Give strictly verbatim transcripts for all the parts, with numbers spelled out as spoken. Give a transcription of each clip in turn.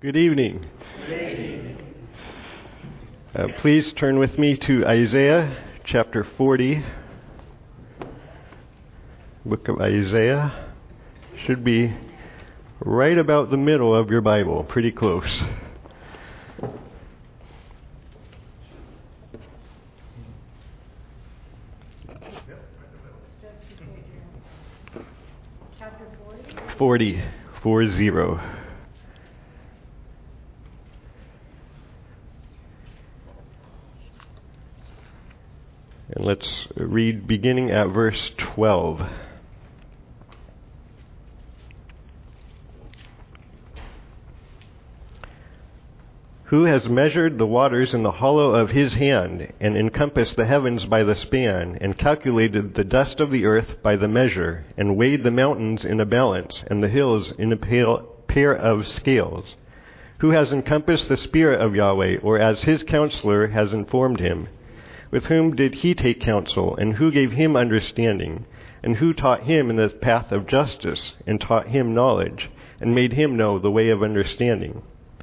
Good evening. Uh, please turn with me to Isaiah chapter forty. Book of Isaiah should be right about the middle of your Bible, pretty close. Chapter forty? Forty, four zero. And let's read beginning at verse twelve. Who has measured the waters in the hollow of his hand, and encompassed the heavens by the span, and calculated the dust of the earth by the measure, and weighed the mountains in a balance, and the hills in a pair of scales? Who has encompassed the Spirit of Yahweh, or as his counselor has informed him? With whom did he take counsel, and who gave him understanding? And who taught him in the path of justice, and taught him knowledge, and made him know the way of understanding?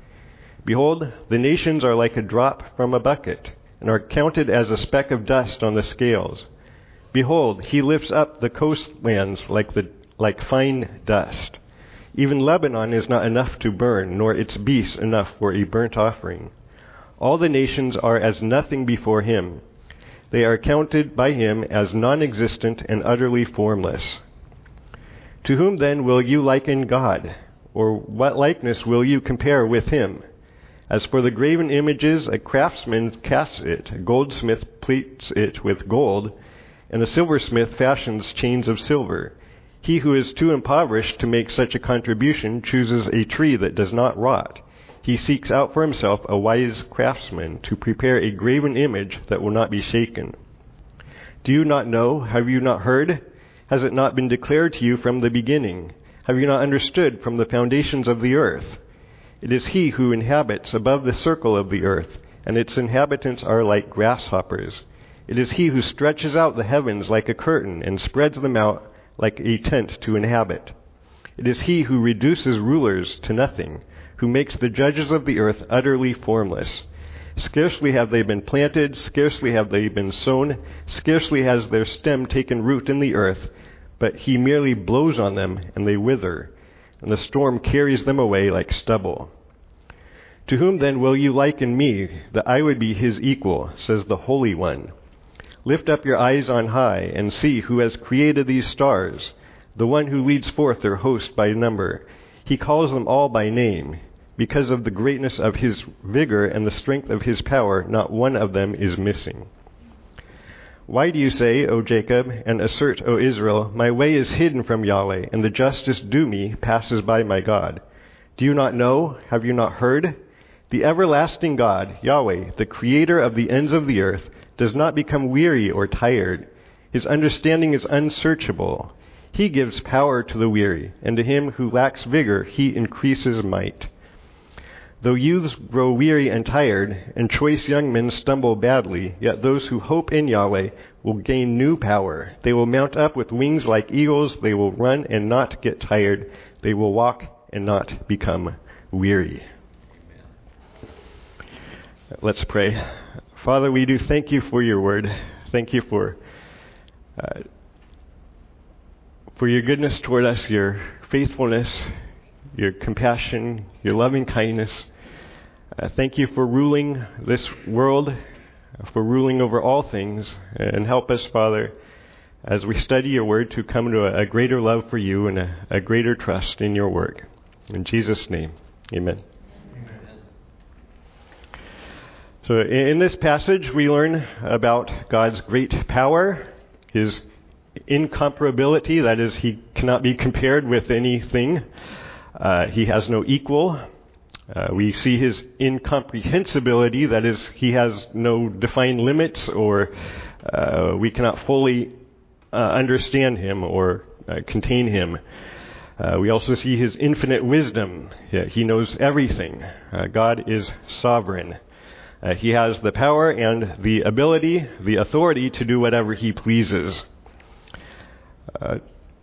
Behold, the nations are like a drop from a bucket, and are counted as a speck of dust on the scales. Behold, he lifts up the coastlands like the like fine dust. Even Lebanon is not enough to burn, nor its beasts enough for a burnt offering. All the nations are as nothing before him. They are counted by him as non-existent and utterly formless. To whom then will you liken God? Or what likeness will you compare with him? As for the graven images, a craftsman casts it, a goldsmith plates it with gold, and a silversmith fashions chains of silver. He who is too impoverished to make such a contribution chooses a tree that does not rot. He seeks out for himself a wise craftsman to prepare a graven image that will not be shaken. Do you not know? Have you not heard? Has it not been declared to you from the beginning? Have you not understood from the foundations of the earth? It is he who inhabits above the circle of the earth, and its inhabitants are like grasshoppers. It is he who stretches out the heavens like a curtain and spreads them out like a tent to inhabit. It is he who reduces rulers to nothing, who makes the judges of the earth utterly formless. Scarcely have they been planted, scarcely have they been sown, scarcely has their stem taken root in the earth, but he merely blows on them, and they wither, and the storm carries them away like stubble. To whom then will you liken me, that I would be his equal, says the Holy One? Lift up your eyes on high, and see who has created these stars, the one who leads forth their host by number. He calls them all by name. Because of the greatness of his vigor and the strength of his power, not one of them is missing. Why do you say, O Jacob, and assert, O Israel, my way is hidden from Yahweh, and the justice due me passes by my God? Do you not know? Have you not heard? The everlasting God, Yahweh, the creator of the ends of the earth, does not become weary or tired. His understanding is unsearchable. He gives power to the weary, and to him who lacks vigor he increases might. Though youths grow weary and tired, and choice young men stumble badly, yet those who hope in Yahweh will gain new power. They will mount up with wings like eagles. They will run and not get tired. They will walk and not become weary. Let's pray. Father, we do thank you for your word. Thank you for uh, for your goodness toward us, your faithfulness, your compassion, your loving kindness. Uh, thank you for ruling this world, for ruling over all things, and help us, Father, as we study your word, to come to a, a greater love for you and a, a greater trust in your work. In Jesus' name, amen. Amen. So in, in this passage, we learn about God's great power, his incomparability, that is, he cannot be compared with anything. Uh, he has no equal. Uh, we see his incomprehensibility, that is, he has no defined limits, or uh, we cannot fully uh, understand him or uh, contain him. Uh, we also see his infinite wisdom. He knows everything. Uh, God is sovereign. Uh, he has the power and the ability, the authority to do whatever he pleases. Uh,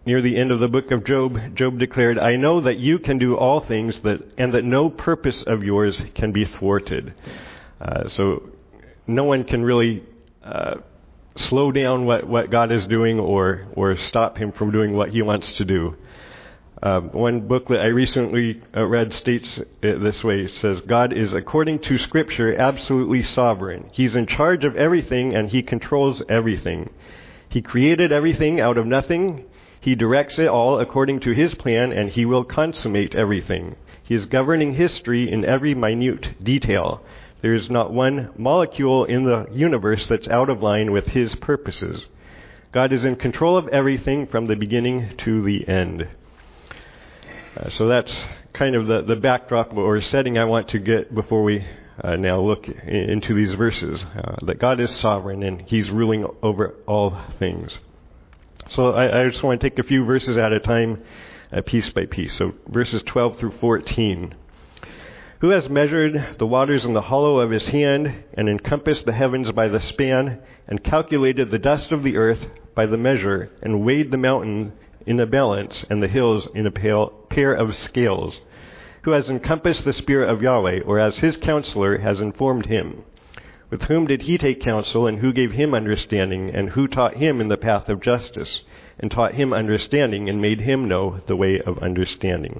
near the end of the book of Job, Job declared, I know that you can do all things that, and that no purpose of yours can be thwarted. Uh, so no one can really uh, slow down what, what God is doing or, or stop him from doing what he wants to do. Uh, one booklet I recently uh, read states it this way. It says, God is, according to Scripture, absolutely sovereign. He's in charge of everything and he controls everything. He created everything out of nothing. He directs it all according to his plan, and he will consummate everything. He is governing history in every minute detail. There is not one molecule in the universe that's out of line with his purposes. God is in control of everything from the beginning to the end. Uh, so that's kind of the, the backdrop or setting I want to get before we uh, now look in, into these verses. Uh, that God is sovereign and he's ruling over all things. So I, I just want to take a few verses at a time, uh, piece by piece. So verses twelve through fourteen. Who has measured the waters in the hollow of his hand, and encompassed the heavens by the span, and calculated the dust of the earth by the measure, and weighed the mountain in a balance, and the hills in a pale, pair of scales? Who has encompassed the Spirit of Yahweh, or as his counselor has informed him? With whom did he take counsel, and who gave him understanding, and who taught him in the path of justice, and taught him understanding, and made him know the way of understanding?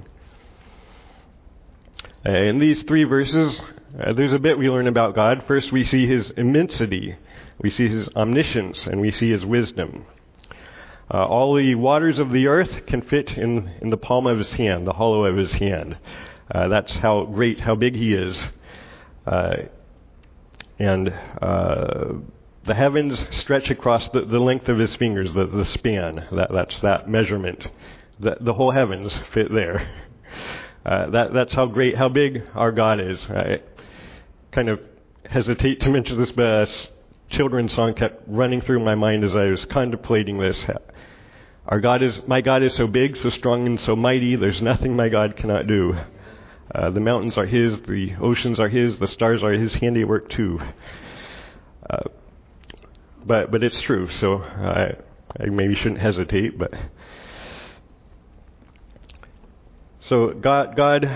Uh, in these three verses, uh, there's a bit we learn about God. First, we see his immensity, we see his omniscience, and we see his wisdom. Uh, all the waters of the earth can fit in, in the palm of his hand, the hollow of his hand. Uh, that's how great, how big he is. Uh, and uh, the heavens stretch across the, the length of his fingers, the, the span. That, that's that measurement. The, the whole heavens fit there. Uh, that, that's how great, how big our God is. I kind of hesitate to mention this, but a children's song kept running through my mind as I was contemplating this. Our God is, my God is so big, so strong, and so mighty, there's nothing my God cannot do. Uh, the mountains are his, the oceans are his, the stars are his handiwork too. Uh, but but it's true, so I, I maybe shouldn't hesitate, but... So God, God,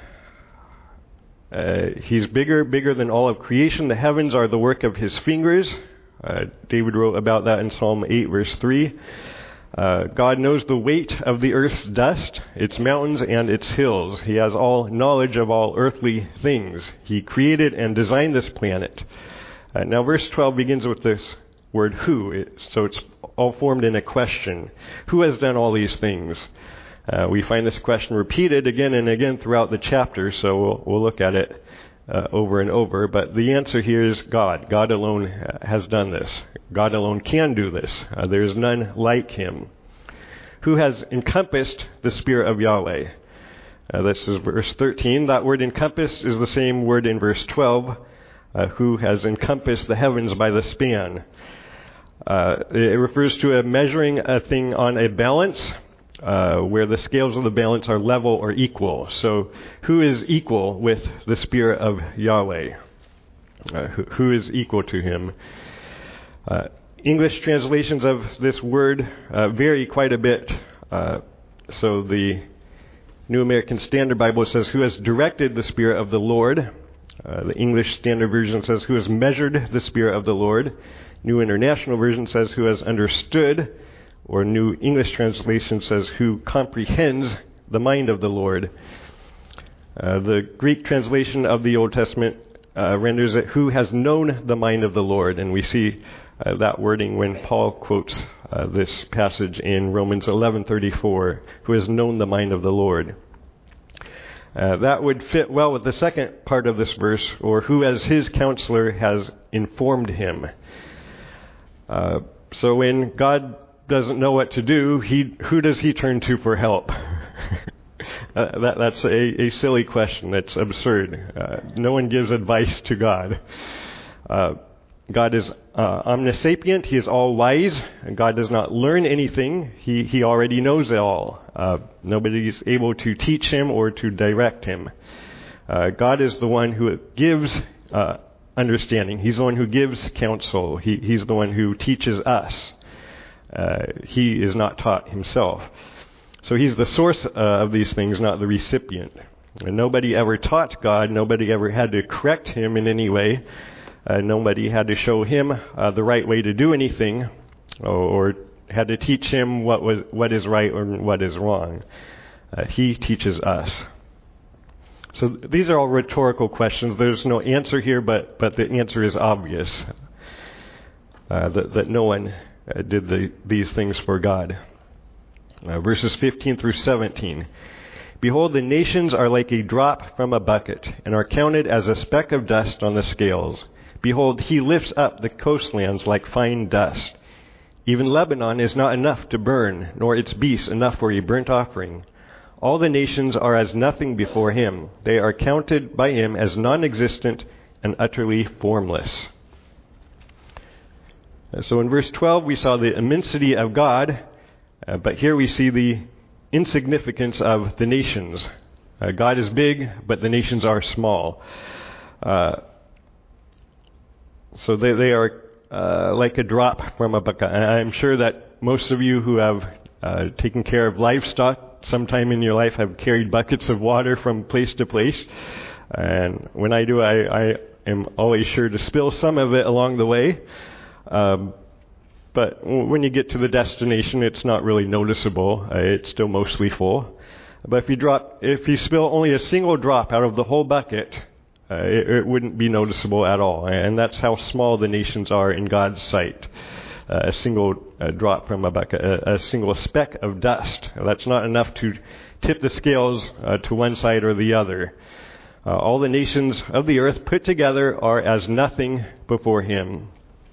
uh, he's bigger, bigger than all of creation. The heavens are the work of his fingers. Uh, David wrote about that in Psalm eight, verse three. Uh, God knows the weight of the earth's dust, its mountains and its hills. He has all knowledge of all earthly things. He created and designed this planet. Uh, now verse twelve begins with this word who. It, so it's all formed in a question. Who has done all these things? Uh, we find this question repeated again and again throughout the chapter, so we'll, we'll look at it uh, over and over. But the answer here is God. God alone has done this. God alone can do this. Uh, there is none like him. Who has encompassed the Spirit of Yahweh? Uh, this is verse thirteen. That word encompass is the same word in verse twelve. Uh, who has encompassed the heavens by the span? Uh, it refers to a measuring a thing on a balance. Uh, where the scales of the balance are level or equal. So, who is equal with the Spirit of Yahweh? Uh, who, who is equal to him? Uh, English translations of this word uh, vary quite a bit. Uh, so, the New American Standard Bible says, who has directed the Spirit of the Lord. Uh, the English Standard Version says, who has measured the Spirit of the Lord. New International Version says, who has understood. Or New English Translation says, who comprehends the mind of the Lord. Uh, the Greek translation of the Old Testament uh, renders it, who has known the mind of the Lord. And we see uh, that wording when Paul quotes uh, this passage in Romans eleven thirty-four, who has known the mind of the Lord. Uh, that would fit well with the second part of this verse, or who as his counselor has informed him. Uh, so when God doesn't know what to do, he who does he turn to for help? uh, that, that's a, a silly question. That's absurd. Uh, no one gives advice to God. Uh, God is uh, omniscient. He is all wise. And God does not learn anything. He he already knows it all. Uh, nobody is able to teach him or to direct him. Uh, God is the one who gives uh, understanding. He's the one who gives counsel. He, he's the one who teaches us. Uh, he is not taught himself. So he's the source uh, of these things, not the recipient. And nobody ever taught God. Nobody ever had to correct him in any way. Uh, nobody had to show him uh, the right way to do anything, or, or had to teach him what was what is right or what is wrong. Uh, he teaches us. So these are all rhetorical questions. There's no answer here, but, but the answer is obvious. Uh, that, that no one uh, did the, these things for God. Uh, verses fifteen through seventeen. Behold, the nations are like a drop from a bucket, and are counted as a speck of dust on the scales. Behold, he lifts up the coastlands like fine dust. Even Lebanon is not enough to burn, nor its beasts enough for a burnt offering. All the nations are as nothing before him. They are counted by him as non-existent and utterly formless. So in verse twelve, we saw the immensity of God, uh, but here we see the insignificance of the nations. Uh, God is big, but the nations are small. Uh, so they, they are uh, like a drop from a bucket. I'm sure that most of you who have uh, taken care of livestock sometime in your life have carried buckets of water from place to place. And when I do, I, I am always sure to spill some of it along the way. Um, but when you get to the destination, it's not really noticeable. Uh, it's still mostly full. But if you drop, if you spill only a single drop out of the whole bucket, uh, it, it wouldn't be noticeable at all. And that's how small the nations are in God's sight. Uh, a single uh, drop from a bucket, a, a single speck of dust. That's not enough to tip the scales uh, to one side or the other. Uh, all the nations of the earth put together are as nothing before him.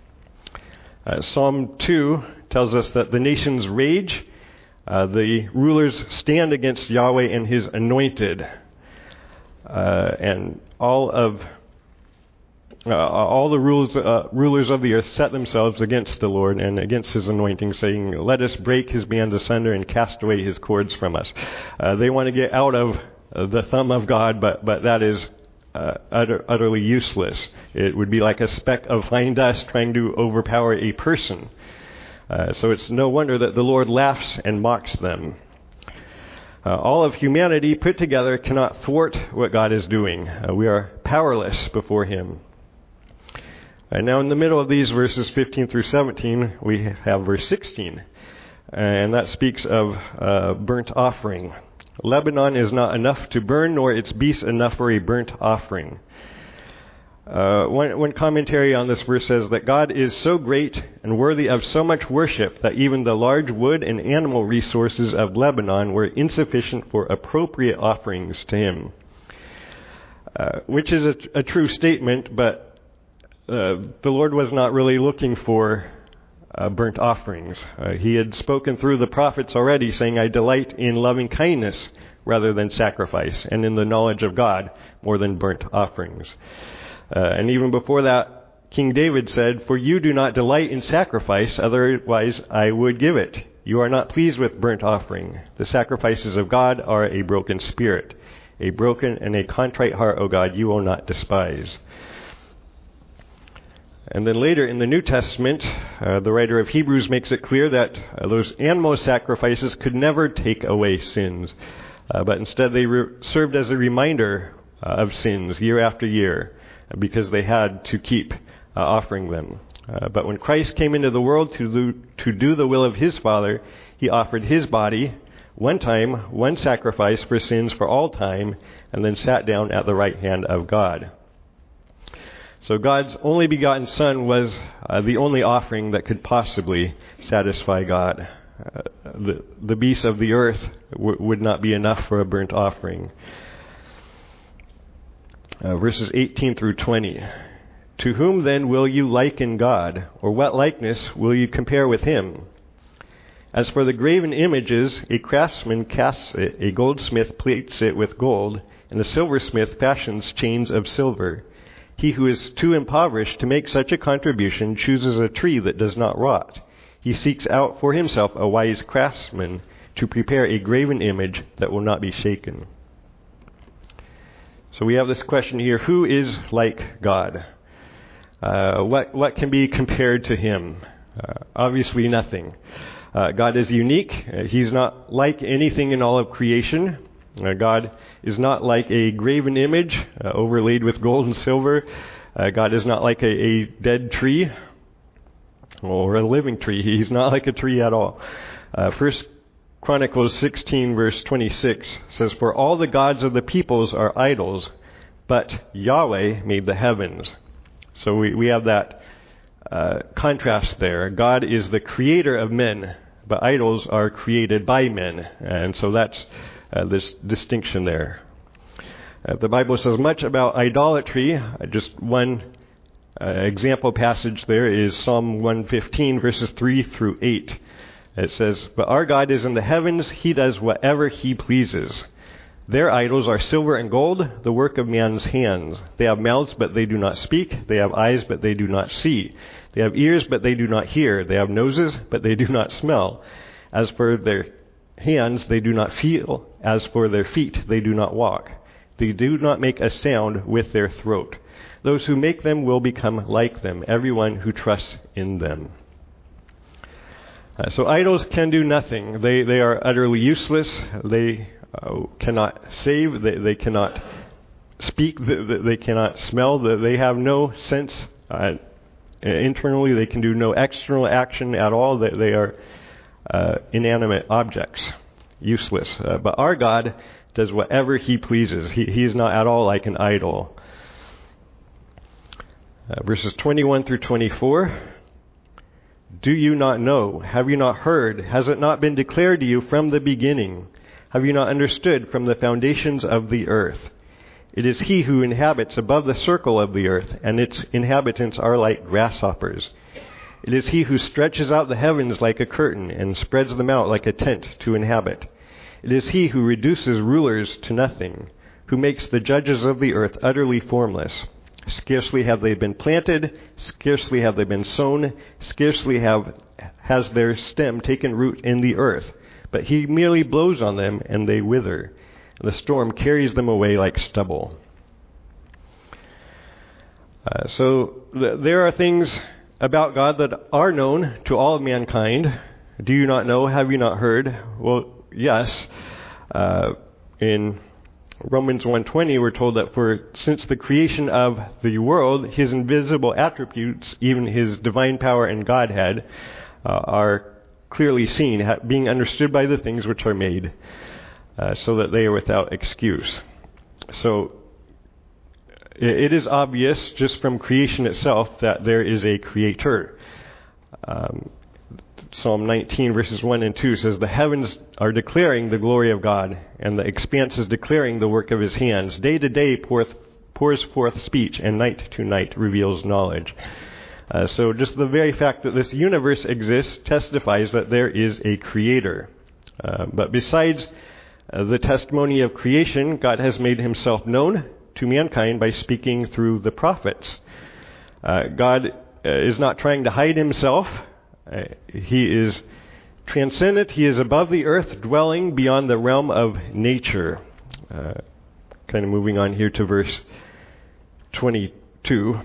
Uh, Psalm two tells us that the nations rage, uh, the rulers stand against Yahweh and his anointed, uh, and all of uh, all the rulers, uh, rulers of the earth set themselves against the Lord and against his anointing, saying, "Let us break his bands asunder and cast away his cords from us." Uh, they want to get out of uh, the thumb of God, but but that is Uh, utter, utterly useless. It would be like a speck of fine dust trying to overpower a person. Uh, so it's no wonder that the Lord laughs and mocks them. Uh, all of humanity put together cannot thwart what God is doing. Uh, we are powerless before him. And now in the middle of these verses fifteen through seventeen, we have verse sixteen. And that speaks of uh, burnt offering. Lebanon is not enough to burn, nor its beasts enough for a burnt offering. Uh, one, one commentary on this verse says that God is so great and worthy of so much worship that even the large wood and animal resources of Lebanon were insufficient for appropriate offerings to him. Uh, which is a, a true statement, but uh, the Lord was not really looking for Uh, burnt offerings. Uh, he had spoken through the prophets already, saying, "I delight in loving kindness rather than sacrifice, and in the knowledge of God more than burnt offerings." Uh, and even before that, King David said, "For you do not delight in sacrifice, otherwise I would give it. You are not pleased with burnt offering. The sacrifices of God are a broken spirit. A broken and a contrite heart, O God, you will not despise." And then later in the New Testament, uh, the writer of Hebrews makes it clear that uh, those animal sacrifices could never take away sins, uh, but instead they re- served as a reminder uh, of sins year after year, uh, because they had to keep uh, offering them. Uh, but when Christ came into the world to do, to do the will of his Father, he offered his body, one time, one sacrifice for sins for all time, and then sat down at the right hand of God. So God's only begotten Son was uh, the only offering that could possibly satisfy God. Uh, the, the beasts of the earth w- would not be enough for a burnt offering. Uh, verses eighteen through twenty. To whom then will you liken God, or what likeness will you compare with him? As for the graven images, a craftsman casts it, a goldsmith plates it with gold, and a silversmith fashions chains of silver. He who is too impoverished to make such a contribution chooses a tree that does not rot. He seeks out for himself a wise craftsman to prepare a graven image that will not be shaken. So we have this question here, who is like God? Uh, what, what can be compared to him? Uh, obviously nothing. Uh, God is unique. Uh, he's not like anything in all of creation. Uh, God is not like a graven image uh, overlaid with gold and silver. Uh, God is not like a, a dead tree or a living tree. He's not like a tree at all. Uh, First Chronicles sixteen verse twenty-six says, "For all the gods of the peoples are idols, but Yahweh made the heavens." So we, we have that uh, contrast there. God is the creator of men, but idols are created by men. And so that's uh, this distinction there. Uh, the Bible says much about idolatry. Uh, just one uh, example passage there is Psalm one fifteen verses three through eight. It says, "But our God is in the heavens. He does whatever he pleases. Their idols are silver and gold, the work of man's hands. They have mouths, but they do not speak. They have eyes, but they do not see. They have ears, but they do not hear. They have noses, but they do not smell. As for their hands, they do not feel. As for their feet, they do not walk. They do not make a sound with their throat. Those who make them will become like them, everyone who trusts in them." Uh, so idols can do nothing. They they are utterly useless. They uh, cannot save. They, they cannot speak. They, they cannot smell. They have no sense uh, internally. They can do no external action at all. They, they are uh, inanimate objects, useless. Uh, but our God does whatever he pleases. He, he is not at all like an idol. Uh, verses twenty-one through twenty-four. "Do you not know? Have you not heard? Has it not been declared to you from the beginning? Have you not understood from the foundations of the earth? It is he who inhabits above the circle of the earth, and its inhabitants are like grasshoppers. It is he who stretches out the heavens like a curtain and spreads them out like a tent to inhabit. It is he who reduces rulers to nothing, who makes the judges of the earth utterly formless. Scarcely have they been planted, scarcely have they been sown, scarcely have has their stem taken root in the earth. But he merely blows on them, and they wither. And the storm carries them away like stubble." Uh, so th- there are things about God that are known to all of mankind. Do you not know? Have you not heard? Well, yes. Uh, in Romans one twenty, we're told that for since the creation of the world, his invisible attributes, even his divine power and Godhead, uh, are clearly seen, ha- being understood by the things which are made, uh, so that they are without excuse. So it, it is obvious just from creation itself that there is a creator. Um, Psalm nineteen verses one and two says, "The heavens are declaring the glory of God, and the expanse is declaring the work of his hands. Day to day poureth, pours forth speech, and night to night reveals knowledge." Uh, so just the very fact that this universe exists testifies that there is a creator. Uh, but besides uh, the testimony of creation, God has made himself known to mankind by speaking through the prophets. Uh, God uh, is not trying to hide himself. Uh, he is transcendent. He is above the earth, dwelling beyond the realm of nature. Uh, kind of moving on here to verse twenty-two.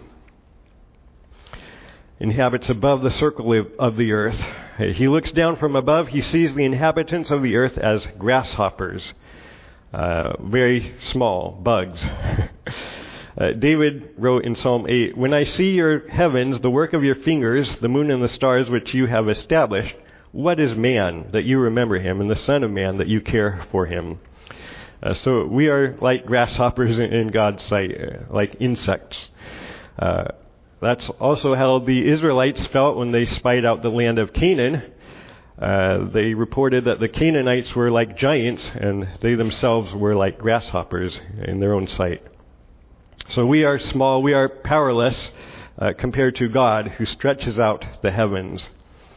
"Inhabits above the circle of the earth. He looks down from above. He sees the inhabitants of the earth as grasshoppers, uh, very small bugs." Uh, David wrote in Psalm eight, "When I see your heavens, the work of your fingers, the moon and the stars which you have established, what is man that you remember him, and the son of man that you care for him?" Uh, so we are like grasshoppers in, in God's sight, uh, like insects. Uh, that's also how the Israelites felt when they spied out the land of Canaan. Uh, they reported that the Canaanites were like giants, and they themselves were like grasshoppers in their own sight. So we are small, we are powerless uh, compared to God who stretches out the heavens.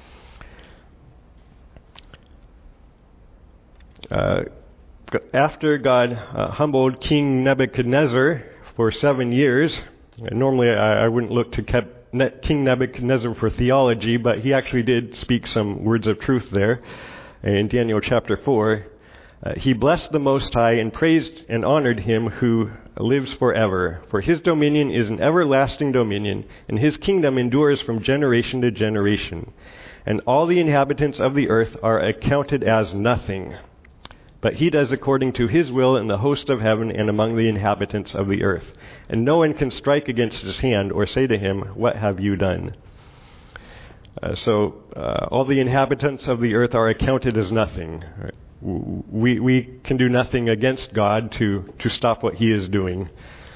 Uh, after God uh, humbled King Nebuchadnezzar for seven years, and normally I, I wouldn't look to Ke- King Nebuchadnezzar for theology, but he actually did speak some words of truth there in Daniel chapter four. Uh, he blessed the Most High and praised and honored him who lives forever, for his dominion is an everlasting dominion, and his kingdom endures from generation to generation. And all the inhabitants of the earth are accounted as nothing. But he does according to his will in the host of heaven and among the inhabitants of the earth. And no one can strike against his hand or say to him, "What have you done?" Uh, so uh, all the inhabitants of the earth are accounted as nothing. Right? We we can do nothing against God to, to stop what he is doing.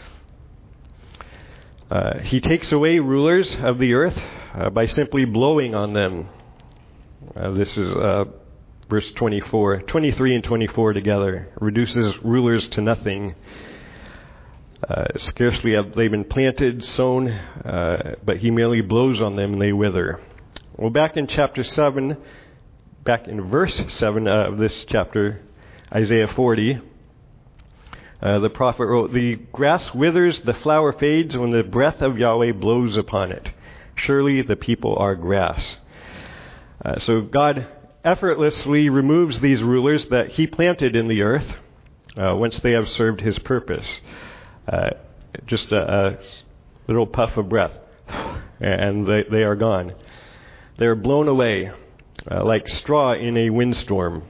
Uh, he takes away rulers of the earth uh, by simply blowing on them. Uh, this is uh, verse twenty-four, twenty-three and twenty-four together. Reduces rulers to nothing. Uh, scarcely have they been planted, sown, uh, but he merely blows on them and they wither. Well, back in chapter seven, back in verse seven of this chapter, Isaiah forty, uh, the prophet wrote, "The grass withers, the flower fades when the breath of Yahweh blows upon it. Surely the people are grass." Uh, so God effortlessly removes these rulers that he planted in the earth uh, once they have served his purpose. Uh, just a, a little puff of breath, and they, they are gone. They are blown away uh, like straw in a windstorm.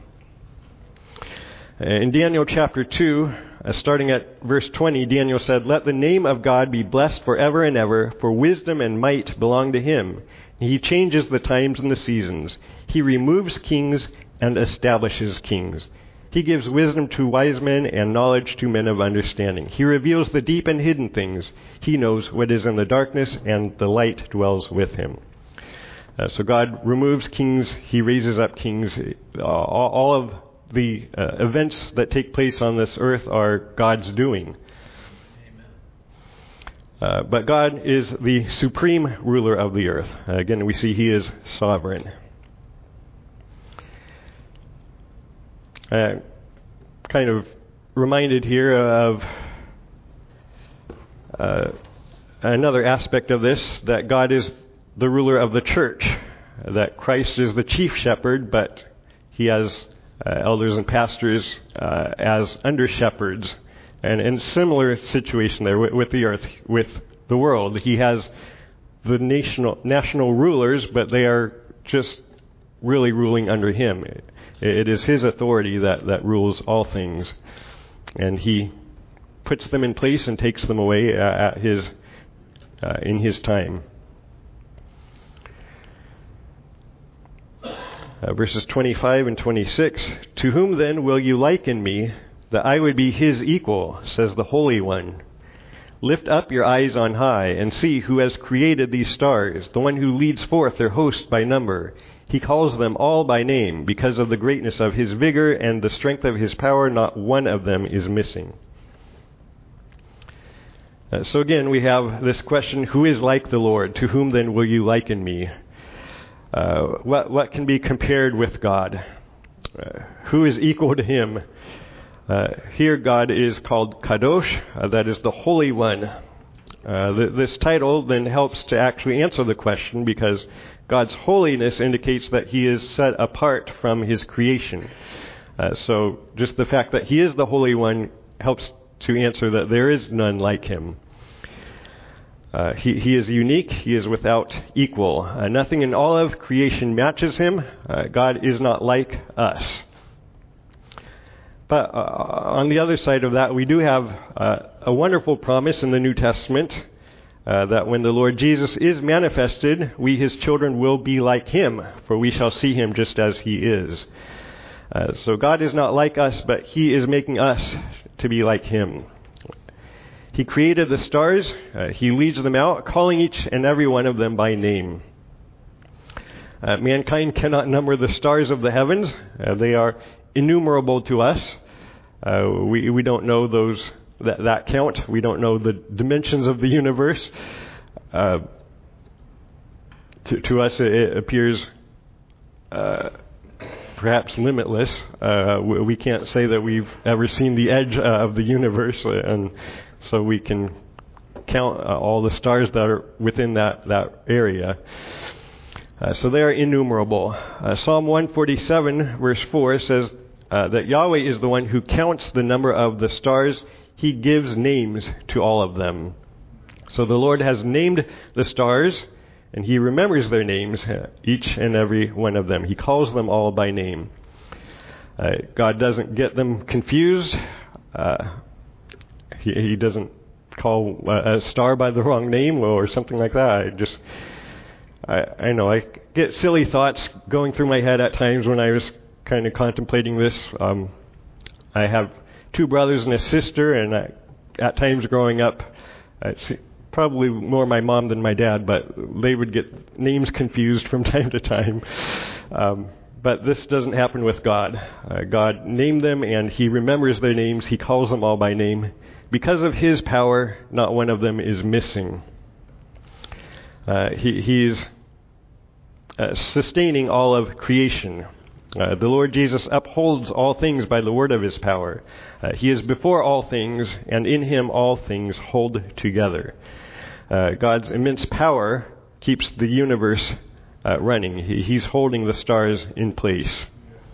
In Daniel chapter two, uh, starting at verse twenty, Daniel said, "Let the name of God be blessed forever and ever, for wisdom and might belong to him. He changes the times and the seasons. He removes kings and establishes kings. He gives wisdom to wise men and knowledge to men of understanding. He reveals the deep and hidden things. He knows what is in the darkness, and the light dwells with him." Uh, so God removes kings. He raises up kings. Uh, all, all of the uh, events that take place on this earth are God's doing. Uh, but God is the supreme ruler of the earth. Uh, again, we see he is sovereign. Uh, kind of reminded here of uh, another aspect of this, that God is the ruler of the church, that Christ is the chief shepherd, but he has uh, elders and pastors uh, as under shepherds. And in similar situation there with, with the earth, with the world. He has the national national rulers, but they are just really ruling under him. It, it is his authority that, that rules all things. And he puts them in place and takes them away uh, at his uh, in his time. Uh, verses twenty-five and twenty-six, "To whom then will you liken me, that I would be his equal, says the Holy One. Lift up your eyes on high, and see who has created these stars, the one who leads forth their host by number. He calls them all by name, because of the greatness of his vigor and the strength of his power, not one of them is missing." Uh, so again, we have this question, who is like the Lord? To whom then will you liken me? Uh, what, what can be compared with God? Uh, who is equal to him? Uh, here God is called Kadosh, uh, that is the Holy One. Uh, th- this title then helps to actually answer the question, because God's holiness indicates that he is set apart from his creation. Uh, so just the fact that he is the Holy One helps to answer that there is none like him. Uh, he, he is unique. He is without equal. Uh, nothing in all of creation matches him. Uh, God is not like us. But uh, on the other side of that, we do have uh, a wonderful promise in the New Testament uh, that when the Lord Jesus is manifested, we, his children, will be like him, for we shall see him just as he is. Uh, so God is not like us, but he is making us to be like him. He created the stars. Uh, he leads them out, calling each and every one of them by name. Uh, mankind cannot number the stars of the heavens. Uh, they are innumerable to us. Uh, we we don't know those that, that count. We don't know the dimensions of the universe. Uh, to, to us, it, it appears uh, perhaps limitless. Uh, we, we can't say that we've ever seen the edge uh, of the universe, and so we can count uh, all the stars that are within that, that area. Uh, so they are innumerable. Uh, Psalm one forty-seven, verse four says uh, that Yahweh is the one who counts the number of the stars. he gives names to all of them. So the Lord has named the stars, and he remembers their names, each and every one of them. He calls them all by name. Uh, God doesn't get them confused. Uh, he, he doesn't call a star by the wrong name or something like that. I just, I, I know, I get silly thoughts going through my head at times when I was kind of contemplating this. Um, I have two brothers and a sister, and I, at times growing up, it's probably more my mom than my dad, but they would get names confused from time to time. Um, but this doesn't happen with God. Uh, God named them, and he remembers their names. He calls them all by name. Because of his power, not one of them is missing. Uh, he, he's uh, sustaining all of creation. Uh, the Lord Jesus upholds all things by the word of his power. Uh, he is before all things, and in him all things hold together. Uh, God's immense power keeps the universe uh, running. He, he's holding the stars in place.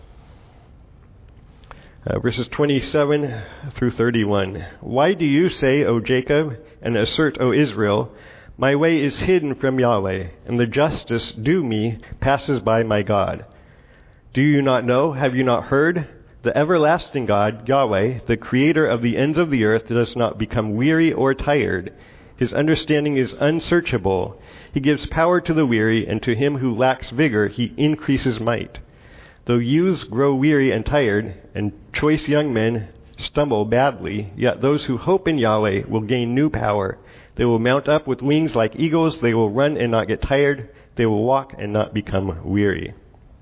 Uh, verses twenty-seven through thirty-one. Why do you say, O Jacob, and assert, O Israel, my way is hidden from Yahweh, and the justice due me passes by my God? Do you not know? Have you not heard? The everlasting God, Yahweh, the creator of the ends of the earth, does not become weary or tired. His understanding is unsearchable. He gives power to the weary, and to him who lacks vigor he increases might. Though youths grow weary and tired, and choice young men stumble badly, yet those who hope in Yahweh will gain new power. They will mount up with wings like eagles. They will run and not get tired. They will walk and not become weary.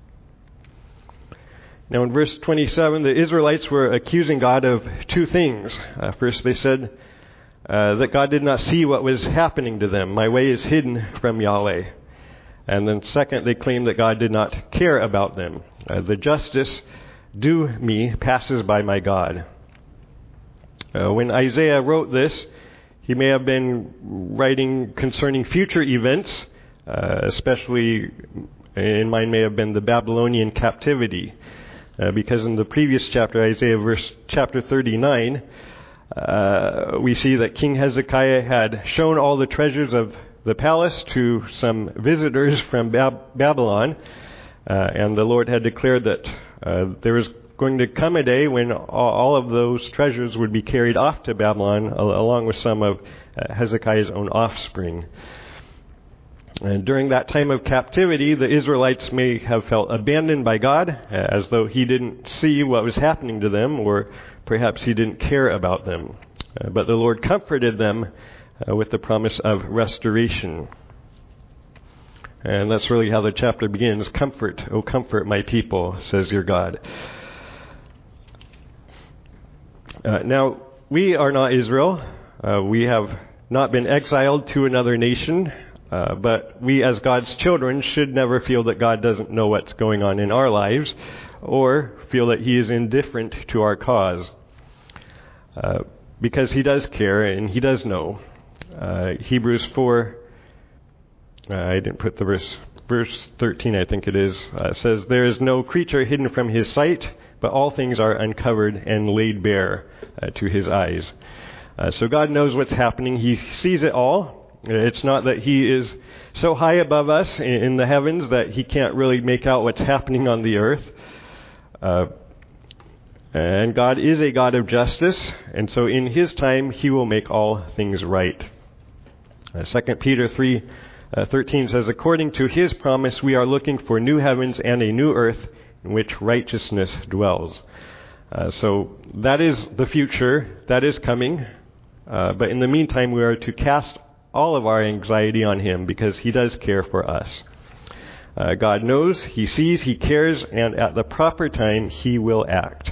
Now in verse twenty-seven, the Israelites were accusing God of two things. Uh, first they said uh, that God did not see what was happening to them. My way is hidden from Yahweh. And then second, they claimed that God did not care about them. Uh, the justice due me passes by my God. Uh, when Isaiah wrote this, he may have been writing concerning future events, uh, especially in mind may have been the Babylonian captivity. Uh, because in the previous chapter, Isaiah verse chapter thirty-nine, uh, we see that King Hezekiah had shown all the treasures of the palace to some visitors from Bab- Babylon, uh, and the Lord had declared that uh, there was going to come a day when all, all of those treasures would be carried off to Babylon, al- along with some of uh, Hezekiah's own offspring. And during that time of captivity, the Israelites may have felt abandoned by God, as though he didn't see what was happening to them, or perhaps he didn't care about them. Uh, but the Lord comforted them uh, with the promise of restoration. And that's really how the chapter begins. Comfort, O comfort my people, says your God. Uh, now, we are not Israel. Uh, we have not been exiled to another nation. Uh, but we as God's children should never feel that God doesn't know what's going on in our lives, or feel that he is indifferent to our cause. Uh, because he does care and he does know. Uh, Hebrews four, uh, I didn't put the verse, verse thirteen I think it is, uh, says, there is no creature hidden from his sight, but all things are uncovered and laid bare uh, to his eyes. Uh, so God knows what's happening. He sees it all. It's not that he is so high above us in the heavens that he can't really make out what's happening on the earth. Uh, and God is a God of justice, and so in his time he will make all things right. Uh, Second Peter three thirteen says, according to his promise we are looking for new heavens and a new earth in which righteousness dwells. Uh, so that is the future, that is coming. Uh, but in the meantime we are to cast all of our anxiety on him, because he does care for us. Uh, God knows, he sees, he cares, and at the proper time he will act.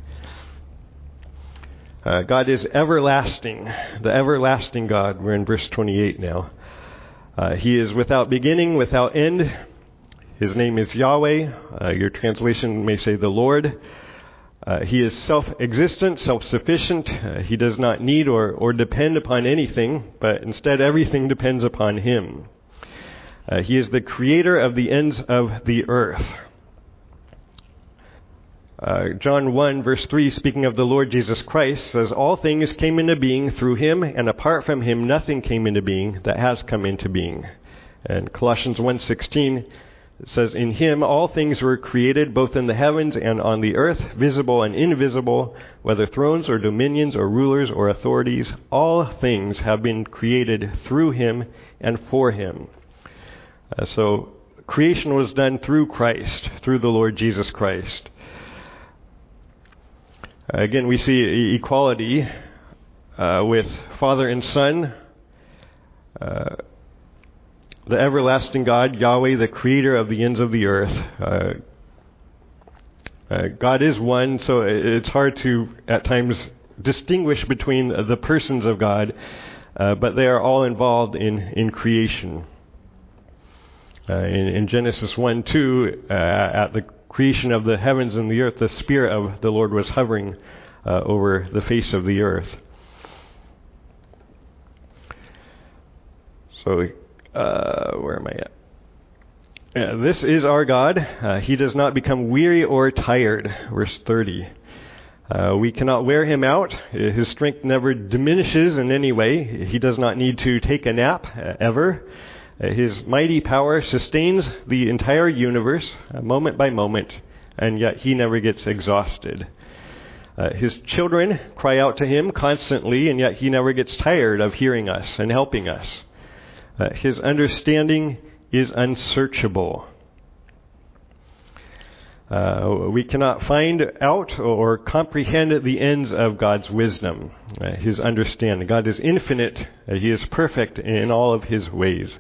Uh, God is everlasting, the everlasting God. We're in verse twenty-eight now. Uh, he is without beginning, without end. His name is Yahweh. Uh, your translation may say the Lord. Uh, he is self-existent, self-sufficient. Uh, he does not need or, or depend upon anything, but instead everything depends upon him. Uh, he is the creator of the ends of the earth. uh, John one, verse three, speaking of the Lord Jesus Christ, says, "All things came into being through him, and apart from him nothing came into being that has come into being." And Colossians one sixteen, it says, "In him all things were created, both in the heavens and on the earth, visible and invisible, whether thrones or dominions or rulers or authorities. All things have been created through him and for him." Uh, so creation was done through Christ, through the Lord Jesus Christ. Uh, again, we see equality uh, with Father and Son. Uh, The everlasting God, Yahweh, the creator of the ends of the earth. Uh, uh, God is one, so it's hard to, at times, distinguish between the persons of God, uh, but they are all involved in, in creation. Uh, in, in Genesis one two, uh, at the creation of the heavens and the earth, the Spirit of the Lord was hovering uh, over the face of the earth. So, Uh, where am I at? Yeah, this is our God. Uh, he does not become weary or tired. Verse thirty. Uh, we cannot wear him out. His strength never diminishes in any way. He does not need to take a nap, uh, ever. Uh, his mighty power sustains the entire universe, uh, moment by moment, and yet he never gets exhausted. Uh, his children cry out to him constantly, and yet he never gets tired of hearing us and helping us. Uh, his understanding is unsearchable. Uh, we cannot find out or comprehend the ends of God's wisdom, uh, his understanding. God is infinite. Uh, he is perfect in all of his ways.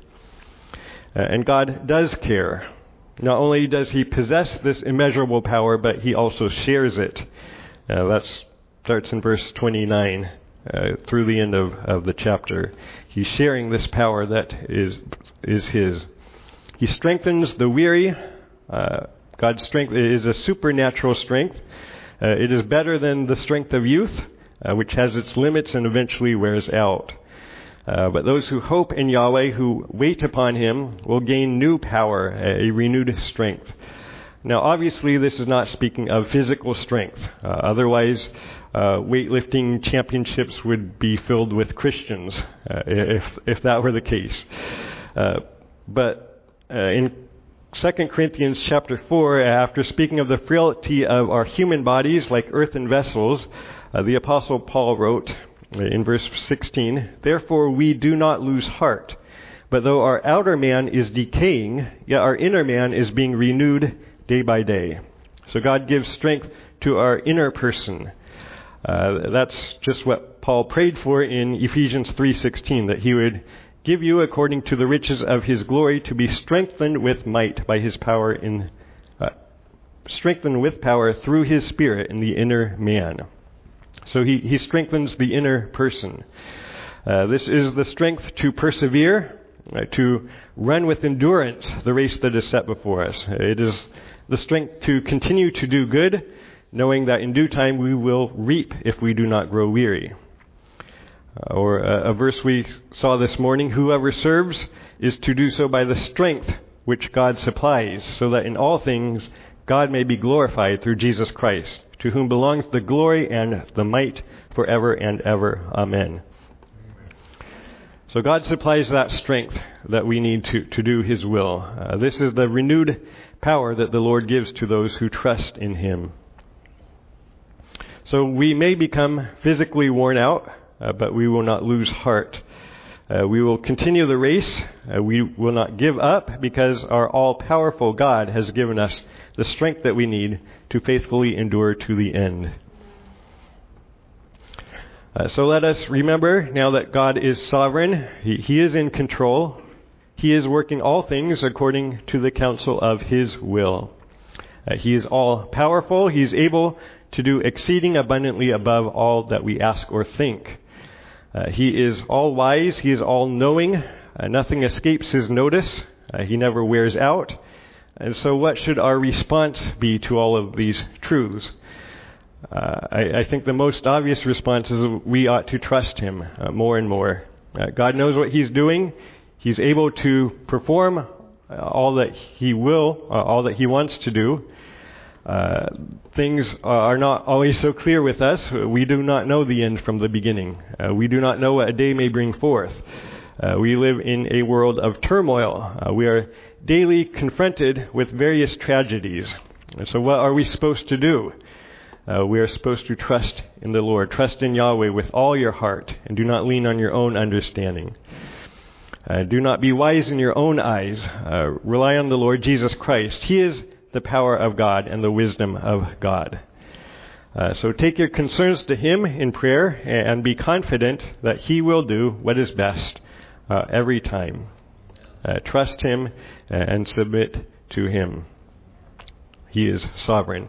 Uh, and God does care. Not only does he possess this immeasurable power, but he also shares it. Uh, that starts in verse twenty-nine. Uh, through the end of, of the chapter. He's sharing this power that is is his. He strengthens the weary. Uh, God's strength is a supernatural strength. Uh, it is better than the strength of youth, uh, which has its limits and eventually wears out. Uh, but those who hope in Yahweh, who wait upon him, will gain new power, a, a renewed strength. Now, obviously, this is not speaking of physical strength. Uh, otherwise, uh, weightlifting championships would be filled with Christians, uh, if if that were the case. Uh, but uh, in Second Corinthians chapter four, after speaking of the frailty of our human bodies like earthen vessels, uh, the Apostle Paul wrote in verse sixteen, "Therefore we do not lose heart, but though our outer man is decaying, yet our inner man is being renewed day by day." So God gives strength to our inner person. Uh, that's just what Paul prayed for in Ephesians three sixteen, that he would give you according to the riches of his glory to be strengthened with might by his power in, uh, strengthened with power through his Spirit in the inner man. So he, he strengthens the inner person. Uh, this is the strength to persevere, uh, to run with endurance the race that is set before us. It is the strength to continue to do good, knowing that in due time we will reap if we do not grow weary. Uh, or a, a verse we saw this morning, "Whoever serves is to do so by the strength which God supplies, so that in all things God may be glorified through Jesus Christ, to whom belongs the glory and the might forever and ever. Amen." So God supplies that strength that we need to, to do his will. Uh, this is the renewed power that the Lord gives to those who trust in him. So we may become physically worn out, uh, but we will not lose heart. Uh, we will continue the race. Uh, we will not give up, because our all-powerful God has given us the strength that we need to faithfully endure to the end. Uh, so let us remember now that God is sovereign. He, he is in control. He is working all things according to the counsel of his will. Uh, he is all-powerful. He is able to do exceeding abundantly above all that we ask or think. Uh, he is all-wise. He is all-knowing. Uh, nothing escapes his notice. Uh, he never wears out. And so what should our response be to all of these truths? Uh, I, I think the most obvious response is we ought to trust him uh, more and more. Uh, God knows what he's doing. He's able to perform uh, all that he will, uh, all that he wants to do. Uh, things are not always so clear with us. We do not know the end from the beginning. Uh, we do not know what a day may bring forth. Uh, we live in a world of turmoil. Uh, we are daily confronted with various tragedies. And so what are we supposed to do? Uh, we are supposed to trust in the Lord. Trust in Yahweh with all your heart, and do not lean on your own understanding. Uh, do not be wise in your own eyes. Uh, rely on the Lord Jesus Christ. He is the power of God and the wisdom of God. Uh, so take your concerns to Him in prayer and be confident that He will do what is best uh, every time. Uh, trust Him and submit to Him. He is sovereign.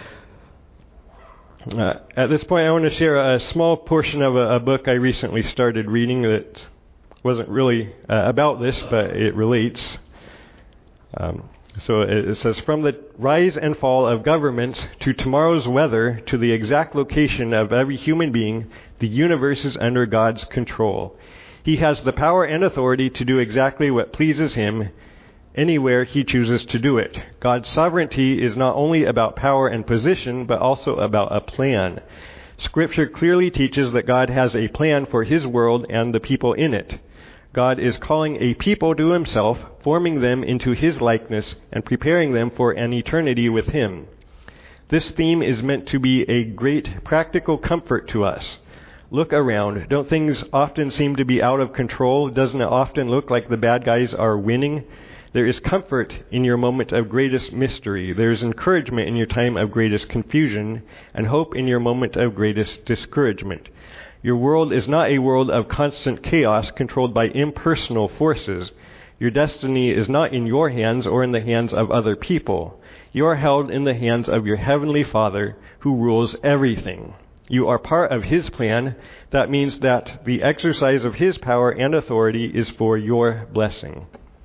Uh, at this point, I want to share a small portion of a, a book I recently started reading that wasn't really uh, about this, but it relates. Um, So it says, from the rise and fall of governments to tomorrow's weather to the exact location of every human being, the universe is under God's control. He has the power and authority to do exactly what pleases Him anywhere He chooses to do it. God's sovereignty is not only about power and position, but also about a plan. Scripture clearly teaches that God has a plan for His world and the people in it. God is calling a people to Himself, forming them into His likeness, and preparing them for an eternity with Him. This theme is meant to be a great practical comfort to us. Look around. Don't things often seem to be out of control? Doesn't it often look like the bad guys are winning? There is comfort in your moment of greatest mystery. There is encouragement in your time of greatest confusion, and hope in your moment of greatest discouragement. Your world is not a world of constant chaos controlled by impersonal forces. Your destiny is not in your hands or in the hands of other people. You are held in the hands of your Heavenly Father who rules everything. You are part of His plan. That means that the exercise of His power and authority is for your blessing.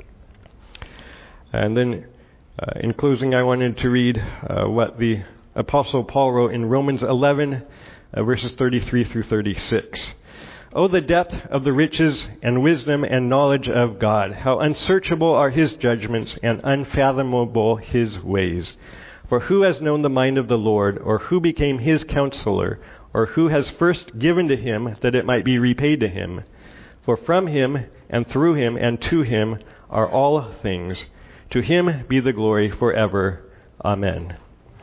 And then, uh, in closing, I wanted to read uh, what the Apostle Paul wrote in Romans eleven, Uh, verses thirty-three through thirty-six. Oh, the depth of the riches and wisdom and knowledge of God! How unsearchable are His judgments and unfathomable His ways! For who has known the mind of the Lord, or who became His counselor, or who has first given to Him that it might be repaid to Him? For from Him, and through Him, and to Him are all things. To Him be the glory forever. Amen.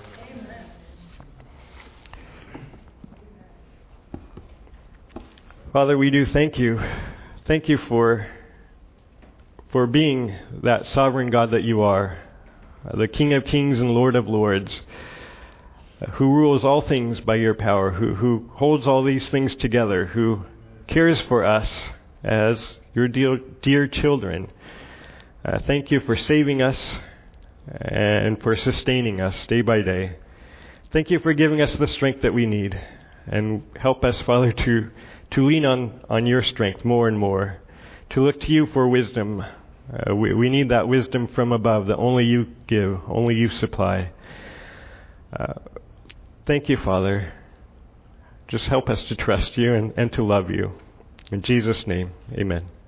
Father, we do thank You. Thank You for, for being that sovereign God that You are, the King of kings and Lord of lords, who rules all things by Your power, who, who holds all these things together, who cares for us as Your dear, dear children. Uh, thank You for saving us and for sustaining us day by day. Thank You for giving us the strength that we need. And help us, Father, to to lean on, on Your strength more and more, to look to You for wisdom. Uh, we, we need that wisdom from above that only You give, only You supply. Uh, thank You, Father. Just help us to trust You and, and to love You. In Jesus' name, amen.